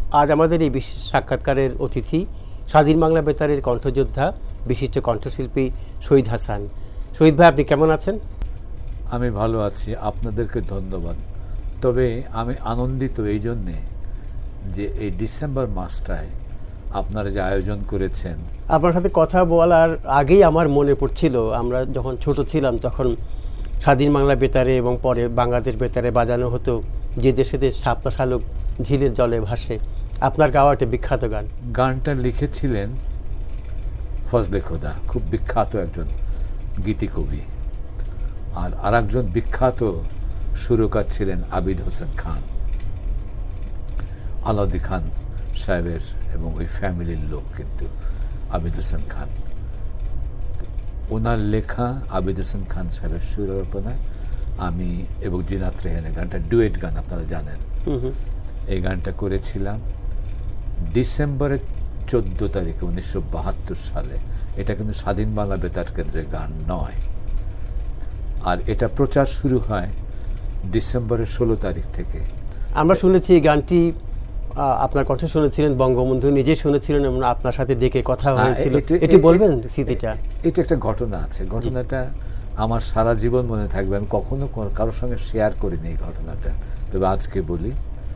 আজ আমাদের এই বিশেষ সাক্ষাৎকারের অতিথি স্বাধীন বাংলা বেতারের কণ্ঠযোদ্ধা বিশিষ্ট কণ্ঠশিল্পী শহীদ হাসান। শহীদ ভাই, আপনি কেমন আছেন? আমি ভালো আছি, আপনাদেরকে ধন্যবাদ। তবে আমি আনন্দিত এই জন্যে যে এই ডিসেম্বর মাসটায় আপনারা যে আয়োজন করেছেন। আপনার সাথে কথা বলার আগেই আমার মনে পড়ছিল, আমরা যখন ছোট ছিলাম তখন স্বাধীন বাংলা বেতারে এবং পরে বাংলাদেশ বেতারে বাজানো হতো যে দেশে দেশ শাপলা শালুক ঝিলের জলে ভাসে, আপনার গাওয়া একটা বিখ্যাত গান। গানটা লিখেছিলেন ফজলে খোদা, খুব বিখ্যাত একজন গীতি কবি। আর আরেকজন বিখ্যাত সুরকার ছিলেন আবিদ হোসেন খান, আলাউদ্দিন খান সাহেবের এবং ওই ফ্যামিলির লোক কিন্তু আবিদ হোসেন খান। ওনার লেখা আবিদ হোসেন খান সাহেবের সুরারোপণায় আমি এবং জিনাত রেহানের গানটা ডুয়েট গান, আপনারা জানেন। এই গানটা করেছিলাম ডিসেম্বরের 14 তারিখে 1972 সালে। এটা কিন্তু স্বাধীন বাংলা বেতার কেন্দ্রের গান নয়। আর এটা প্রচার শুরু হয় ডিসেম্বরের 16 তারিখ থেকে। আমরা শুনেছি এই গানটি আপনার কণ্ঠে শুনেছিলেন, বঙ্গবন্ধু নিজে শুনেছিলেন এবং আপনার সাথে ডেকে কথা হয়েছিল। এটি বলবেন স্মৃতিটা? এটা একটা ঘটনা আছে, ঘটনাটা আমার সারা জীবন মনে থাকবে। আমি কখনো কারোর সঙ্গে শেয়ার করিনি এই ঘটনাটা, তবে আজকে বলি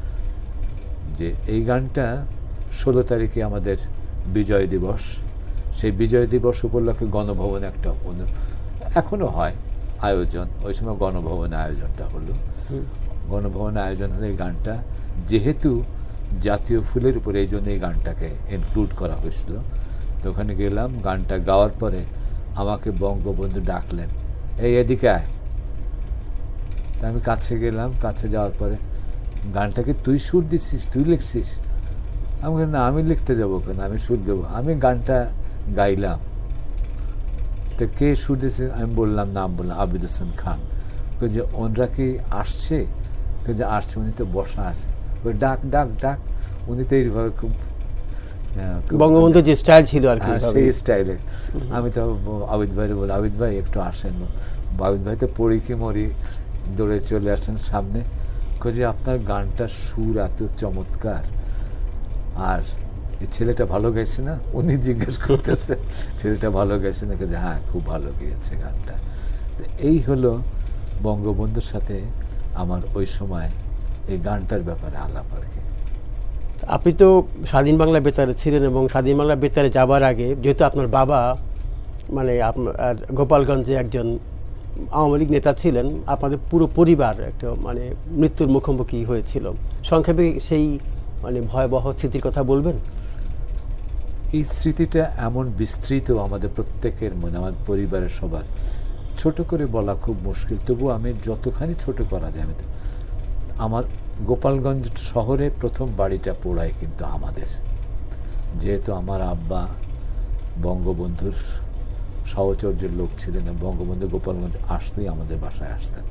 যে এই গানটা 16 তারিখে আমাদের বিজয় দিবস। সেই বিজয় দিবস উপলক্ষে গণভবনে একটা এখনো হয় আয়োজন, ওই সময় গণভবনে আয়োজনটা হলো। গণভবনে আয়োজন হলে এই গানটা যেহেতু জাতীয় ফুলের উপরে, এই জন্য এই গানটাকে ইনক্লুড করা হয়েছিল। তো ওখানে গেলাম, গানটা গাওয়ার পরে আমাকে বঙ্গবন্ধু ডাকলেন, এই এদিকে আয়। তা আমি কাছে গেলাম, কাছে যাওয়ার পরে গানটাকে তুই সুর দিচ্ছিস, তুই লিখছিস? আমি না, আমি লিখতে যাবো কেন, আমি সুর দেবো। আমি গানটা গাইলাম। তো কে সুর দিয়েছে আমি বললাম, নাম বললাম আবিদ হোসেন খান। যে ওনরা কি আসছে? যে আসছে, উনি তো বসা আছে। ডাক ডাক ডাক। উনি তো এইভাবে খুব বঙ্গবন্ধু যে স্টাইল ছিল আর কি, সেই স্টাইলে। আমি তো আবিদ ভাইরে বলি, আবিদ ভাই একটু আসেন। আবিদ ভাই তো পড়ি কি মরি দৌড়ে চলে আসেন সামনে। যে আপনার গানটার সুর এত চমৎকার, আর এই ছেলেটা ভালো গেছে না? উনি জিজ্ঞেস করতেছে ছেলেটা ভালো গেছে না? যে হ্যাঁ, খুব ভালো গিয়েছে গানটা। এই হলো বঙ্গবন্ধুর সাথে আমার ওই সময় এই গানটার ব্যাপারে আলাপ আর কি। আপনি তো স্বাধীন বাংলা বেতারে ছিলেন এবং স্বাধীন বাংলা বেতারে যাবার আগে যেহেতু আপনার বাবা মানে আপনার গোপালগঞ্জে একজন আওয়ামী লীগ নেতা ছিলেন, আপনাদের পুরো পরিবার একটা মানে মৃত্যুর মুখোমুখি হয়েছিল। সংক্ষেপে সেই মানে ভয়াবহ স্মৃতির কথা বলবেন? এই স্মৃতিটা এমন বিস্তৃত আমাদের প্রত্যেকের মনে, আমার পরিবারের সবার। ছোট করে বলা খুব মুশকিল, তবু আমি যতখানি ছোট করা যায়। আমার গোপালগঞ্জ শহরে প্রথম বাড়িটা পোড়ায় কিন্তু আমাদের, যেহেতু আমার আব্বা বঙ্গবন্ধুর সাহচর্যের লোক ছিলেন। বঙ্গবন্ধু গোপালগঞ্জ আসলেই আমাদের বাসায় আসতেন।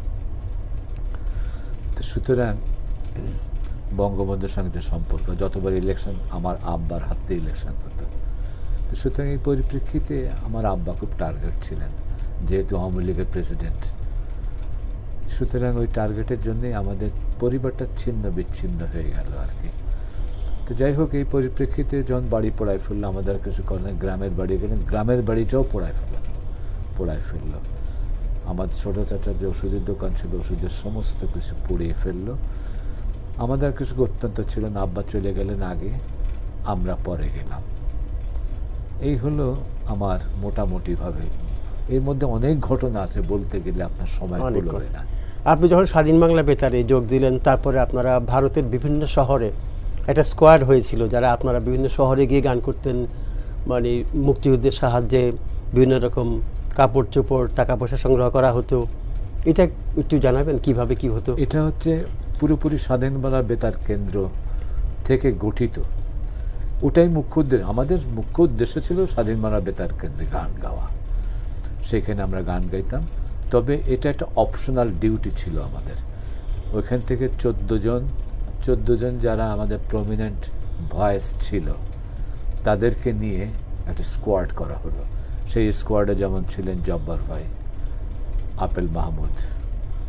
তো সুতরাং বঙ্গবন্ধুর সঙ্গে যে সম্পর্ক, যতবার ইলেকশন আমার আব্বার হাতে ইলেকশন হতো। তো সুতরাং এই পরিপ্রেক্ষিতে আমার আব্বা খুব টার্গেট ছিলেন, যেহেতু আওয়ামী লীগের প্রেসিডেন্ট। সুতরাং ওই টার্গেটের জন্যই আমাদের পরিবারটা ছিন্ন বিচ্ছিন্ন হয়ে গেল আর কি। তো যাই হোক, এই পরিপ্রেক্ষিতে যখন বাড়ি পোড়ায় ফেললো, আমাদের কিছু করেন, গ্রামের বাড়ি গেলেন, গ্রামের বাড়িটাও পোড়ায় ফেললো। আমার ছোট চাচার যে ওষুধের দোকান ছিল, ওষুধের সমস্ত কিছু পুড়িয়ে ফেললো। আমাদের কিছু অত্যন্ত ছিল না, আব্বা চলে গেলেন আগে, আমরা পরে গেলাম। এই হলো আমার মোটামুটি ভাবে। এর মধ্যে অনেক ঘটনা আছে, বলতে গেলে আপনার সময় হয় না। আপনি যখন স্বাধীন বাংলা বেতারে যোগ দিলেন, তারপরে আপনারা ভারতের বিভিন্ন শহরে একটা স্কোয়াড হয়েছিল, যারা আপনারা বিভিন্ন শহরে গিয়ে গান করতেন, মানে মুক্তিযুদ্ধের সাহায্যে বিভিন্ন রকম কাপড় চোপড় টাকা পয়সা সংগ্রহ করা হতো। এটা একটু জানাবেন কিভাবে কি হতো? এটা হচ্ছে পুরোপুরি স্বাধীন বাংলা বেতার কেন্দ্র থেকে গঠিত। ওটাই মুখ্য উদ্দেশ্য। আমাদের মুখ্য উদ্দেশ্য ছিল স্বাধীন বাংলা বেতার কেন্দ্রে গান গাওয়া। সেখানে আমরা গান গাইতাম, তবে এটা একটা অপশনাল ডিউটি ছিল আমাদের। ওইখান থেকে 14 জন যারা আমাদের প্রমিনেন্ট ভয়েস ছিল, তাদেরকে নিয়ে একটা স্কোয়াড করা হলো। সেই স্কোয়াডে যেমন ছিলেন জব্বার ভাই, আপেল মাহমুদ,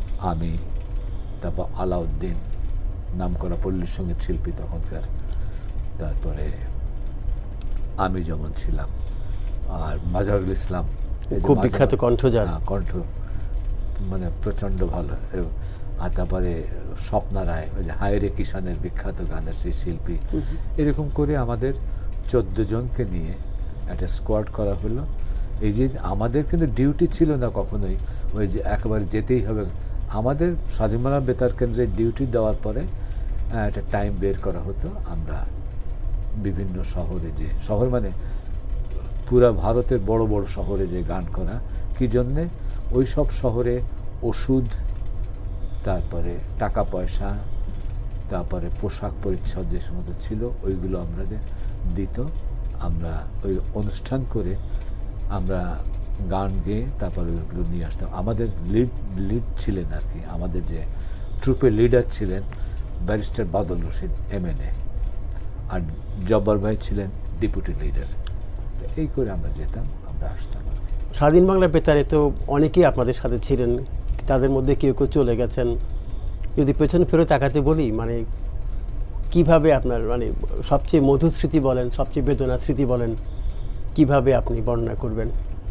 আমি, তারপর আলাউদ্দিন, নামকরা পল্লী সঙ্গীত শিল্পী তখনকার, তারপরে আমি যেমন ছিলাম, আর মাজারুল ইসলাম খুব বিখ্যাত কণ্ঠযান, কণ্ঠ মানে প্রচন্ড ভালো। আর তারপরে স্বপ্না রায়, ওই যে হায়রে কিষানের বিখ্যাত গানের সেই শিল্পী। এরকম করে আমাদের 14 জনকে নিয়ে একটা স্কোয়াড করা হলো। এই যে আমাদের কিন্তু ডিউটি ছিল না কখনোই ওই যে একেবারে যেতেই হবে। আমাদের স্বাধীন বাংলা বেতার কেন্দ্রে ডিউটি দেওয়ার পরে একটা টাইম বের করা হতো, আমরা বিভিন্ন শহরে, যে শহর মানে পুরা ভারতের বড় বড় শহরে যে গান করা, কি জন্যে ওই সব শহরে ওষুধ, তারপরে টাকা পয়সা, তারপরে পোশাক পরিচ্ছদ যে সমস্ত ছিল ওইগুলো আমাদের দিত। আমরা ওই অনুষ্ঠান করে আমরা গান গেয়ে তারপরে ওইগুলো নিয়ে আসতাম। আমাদের লিড ছিলেন আর কি, আমাদের যে ট্রুপের লিডার ছিলেন ব্যারিস্টার বাদল রশিদ MNA, আর জব্বার ভাই ছিলেন ডেপুটি লিডার। এই করে আমরা যেতাম, আমরা আসতাম। স্বাধীন বাংলা বেতারে তো অনেকেই আপনাদের সাথে ছিলেন, তাদের মধ্যে কেউ কেউ চলে গেছেন। যদি পেছনে ফেরত তাকাতে বলি, মানে কিভাবে আপনার মানে সবচেয়ে মধুর স্মৃতি বলেন, সবচেয়ে বেদনার স্মৃতি বলেন, কিভাবে আপনি বর্ণনা করবেন?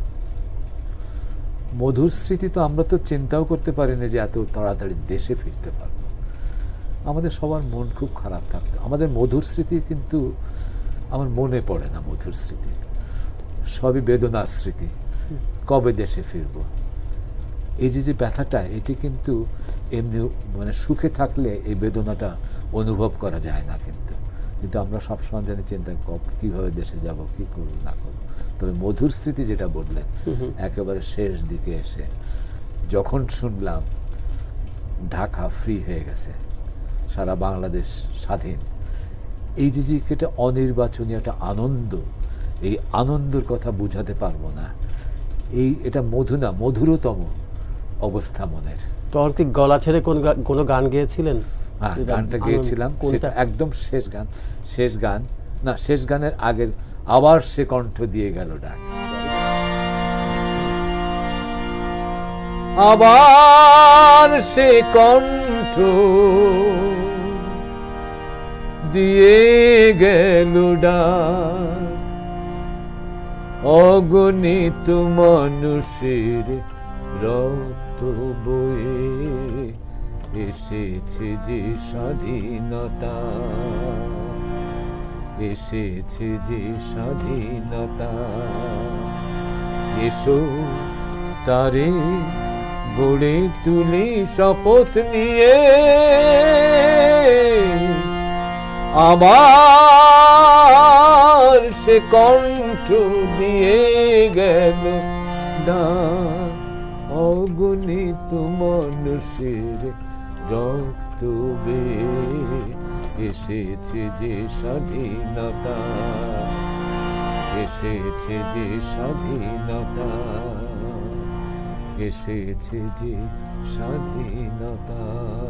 মধুর স্মৃতি তো আমরা তো চিন্তাও করতে পারিনি যে এত তাড়াতাড়ি দেশে ফিরতে পারবো। আমাদের সবার মন খুব খারাপ থাকতো। আমাদের মধুর স্মৃতি কিন্তু আমার মনে পড়ে না। মধুর স্মৃতি সবই বেদনার স্মৃতি। কবে দেশে ফিরবো, এই যে ব্যথাটা, এটি কিন্তু এমনি মানে সুখে থাকলে এই বেদনাটা অনুভব করা যায় না। কিন্তু আমরা সবসময় জানি চিন্তা কিভাবে দেশে যাব, কি করবো না করবো। তবে মধুর স্মৃতি যেটা বললেন, একেবারে শেষ দিকে এসে যখন শুনলাম ঢাকা ফ্রি হয়ে গেছে, সারা বাংলাদেশ স্বাধীন, এই যে এটা অনির্বাচনীয় একটা আনন্দ, এই আনন্দের কথা বুঝাতে পারবো না। এটা মধু না, মধুরতম অবস্থা মনের। তখন কি গলা ছেড়ে কোনো গান গেয়েছিলেন? হ্যাঁ, গানটা গেয়েছিলাম, সেটা একদম শেষ গান না, শেষ গানের আগের আবার সে কণ্ঠ দিয়ে গেল ডাক, আবার সে কণ্ঠ দিয়ে গেল ডাক, অগণিত মানুষের রক্ত বয়ে এসেছে যে স্বাধীনতা, এসেছে যে স্বাধীনতা, এসো তারে গড়ে তুলি শপথ নিয়ে, আমার সে কণ্ঠ দিয়ে গেল ডাক, অগণিত মানুষের রক্ত বেয়ে এসেছে যে স্বাধীনতা, এসেছে যে স্বাধীনতা, এসেছে যে স্বাধীনতা।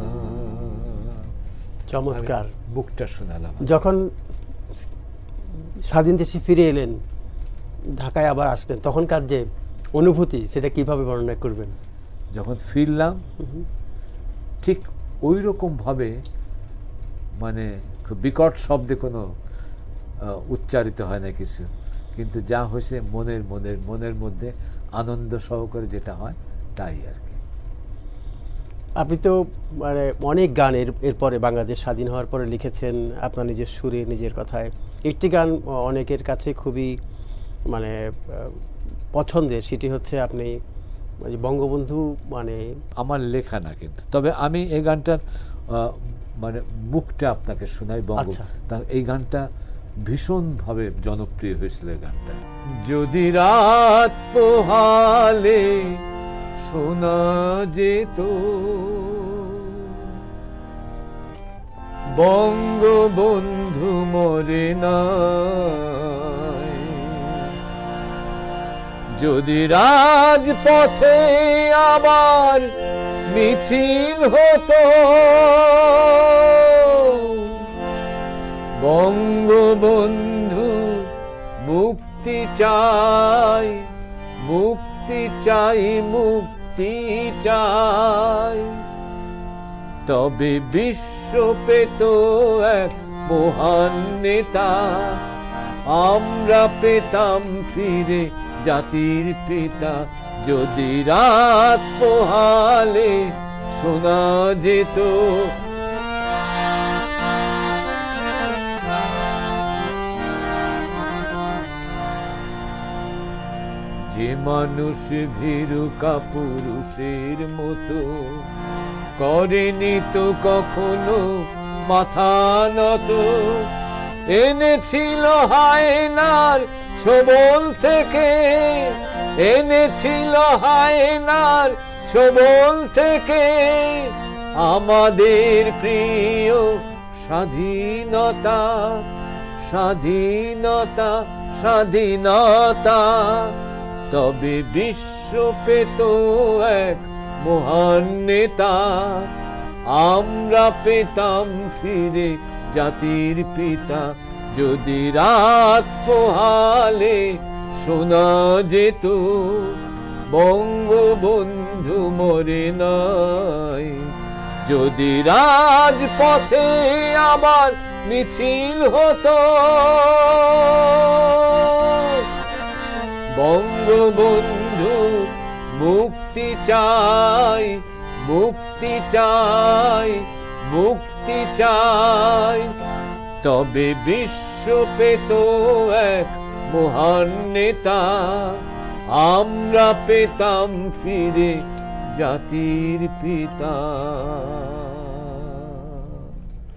চমৎকার। বুকটা শোনালাম। যখন স্বাধীন দেশে ফিরে এলেন, ঢাকায় আবার আসলেন, তখনকার যে অনুভূতি, সেটা কিভাবে বর্ণনা করবেন? যখন ফিরলাম ঠিক ওই রকম ভাবে, মানে খুব বিকট শব্দে কোনো উচ্চারিত হয় না কিছু, কিন্তু যা হয়েছে মনের মধ্যে আনন্দ সহকারে যেটা হয় তাই আর কি। আপনি তো মানে অনেক গান এরপরে বাংলাদেশ স্বাধীন হওয়ার পরে লিখেছেন আপনার নিজের সুরে, নিজের কথায়। একটি গান অনেকের কাছে খুবই মানে পছন্দের, সেটি হচ্ছে আপনি বঙ্গবন্ধু, মানে আমার লেখা না কিন্তু, তবে আমি এই গানটার মানে মুখটা আপনাকে শোনাই। তার এই গানটা ভীষণভাবে জনপ্রিয় হয়েছিল। এই গানটা যদি রাত পোহালে শোনা যেত বঙ্গবন্ধু মরে নাই, যদি রাজপথে আবার মিছিল হতো বঙ্গবন্ধু মুক্তি চাই, মুক্তি চাই, মুক্তি চাই, তবে বিশ্ব পেত এক মহান নেতা, আমরা পেতাম ফিরে জাতির পিতা, যদি রাত পোহালে শোনা যেত যে মানুষ ভীরু কাপুরুষের মতো করেনি তো কখনো মাথা নত, এনেছিল হায়নার ছোবল থেকে, এনেছিল হায়নার ছোবল থেকে আমাদের প্রিয় স্বাধীনতা, স্বাধীনতা, স্বাধীনতা। তবে বিশ্ব পেত এক মহান নেতা, আমরা পেতাম ফিরে জাতির পিতা, যদি রাত পোহালে শোনা যেত বঙ্গবন্ধু মরে নাই, যদি রাজপথে আবার মিছিল হতো বঙ্গবন্ধু মুক্তি চাই, মুক্তি চাই, মুক্তি চাই। তবে বিশ্ব পেত এক মহান নেতা, আমরা পেতাম ফিরে জাতির পিতা।